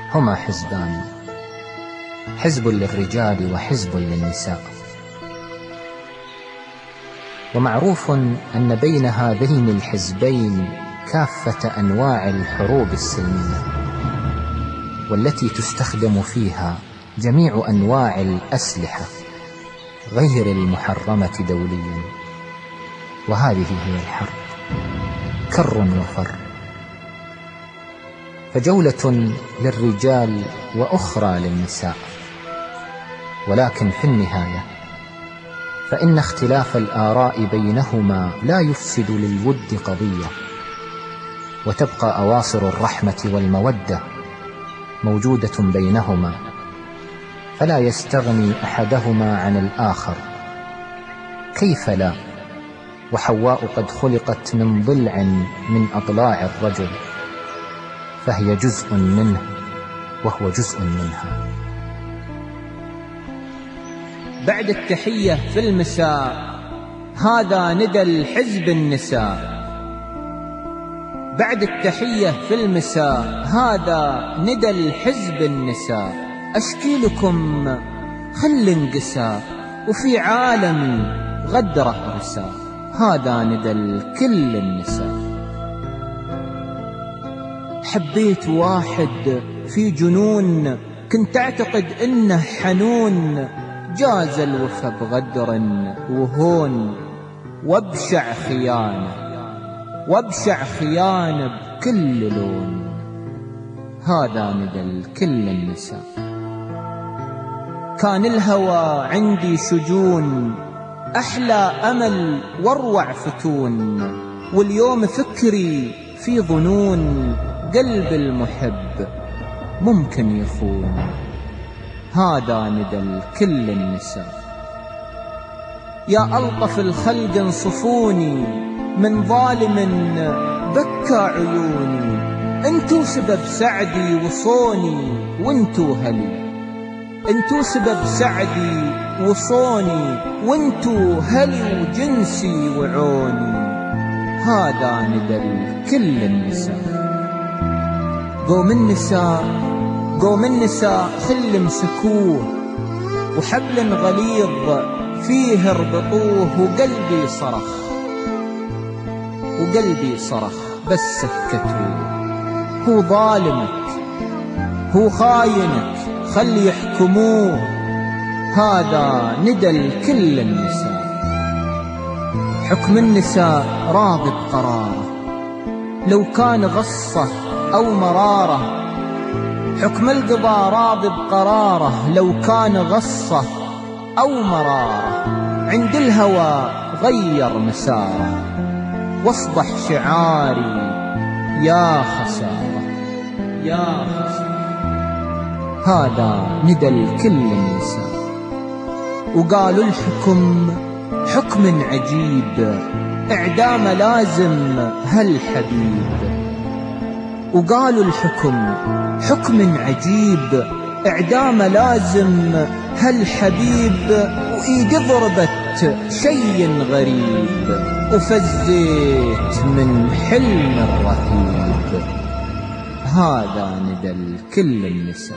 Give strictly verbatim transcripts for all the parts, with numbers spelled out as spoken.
هما حزبان، حزب للرجال وحزب للنساء. ومعروف أن بين هذين الحزبين كافة أنواع الحروب السلمية، والتي تستخدم فيها جميع أنواع الأسلحة غير المحرمة دوليا. وهذه هي الحرب، كر وفر، فجولة للرجال وأخرى للنساء. ولكن في النهاية فإن اختلاف الآراء بينهما لا يفسد للود قضية، وتبقى أواصر الرحمة والمودة موجودة بينهما، فلا يستغني أحدهما عن الآخر. كيف لا، وحواء قد خلقت من ضلع من أضلاع الرجل، فهي جزء منه وهو جزء منها. بعد التحية في المساء هذا ندى الحزب النساء. بعد التحية في المساء هذا ندى الحزب النساء. أشكي لكم خل انقسى وفي عالمي غدره رساء. هذا ندى الكل النساء. حبيت واحد في جنون كنت أعتقد إنه حنون، جاز الوفا بغدر وهون وابشع خيانة، وابشع خيانة بكل لون. هذا ندى الكل النساء. كان الهوى عندي شجون، أحلى أمل واروع فتون، واليوم فكري في ظنون قلب المحب ممكن يخون. هذا ندى الكل النساء. يا ألطف الخلق انصفوني من ظالم بكى عيوني. انتو سبب سعدي وصوني وانتو هلي، انتو سبب سعدي وصوني وانتو هلي وجنسي وعوني. هذا ندى الكل النساء. قوم النساء قوم النساء خل مسكوه، وحبل غليظ فيه اربطوه. وقلبي صرخ وقلبي صرخ بس سكتوه. هو ظالمك هو خاينك خلي يحكموه. هذا ندى الكل النساء. حكم النساء راضي بقراره لو كان غصة أو مرارة. حكم القضاء راضي بقراره لو كان غصة أو مرارة. عند الهوى غير مساره واصبح شعاري يا خسارة يا خسارة. هذا ندى الكل النساء. وقالوا الحكم حكم عجيب، إعدام لازم هالحبيب. وقالوا الحكم حكم عجيب، إعدام لازم هالحبيب. وإيدي ضربت شيء غريب، وفزيت من حلم الرهيب. هذا ندى الكل النساء.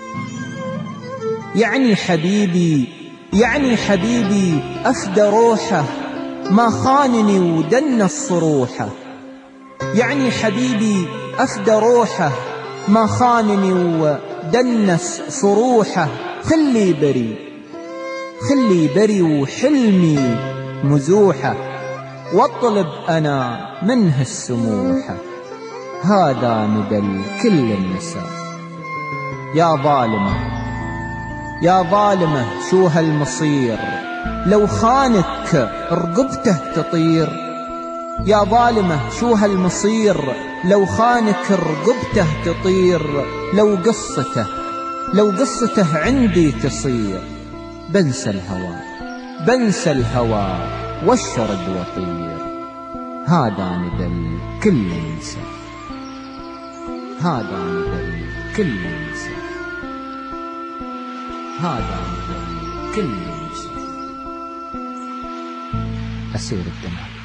يعني حبيبي يعني حبيبي أفدى روحه ما خانني ودنس صروحه. يعني حبيبي أفدى روحه ما خانني ودنس صروحه. خلي بري خلي بري وحلمي مزوحه، واطلب أنا منه السموحة. هذا ندى الكل النساء. يا ظالمة يا ظالمة شو هالمصير، لو خانك رقبته تطير. يا ظالمة شو هالمصير، لو خانك رقبته تطير. لو قصته لو قصته عندي تصير. بنسى الهوى بنسى الهوى واشرد وطير. هذا ندى الكل النساء. هذا ندى الكل النساء. هذا ندى الكل النساء. أسير الدماء.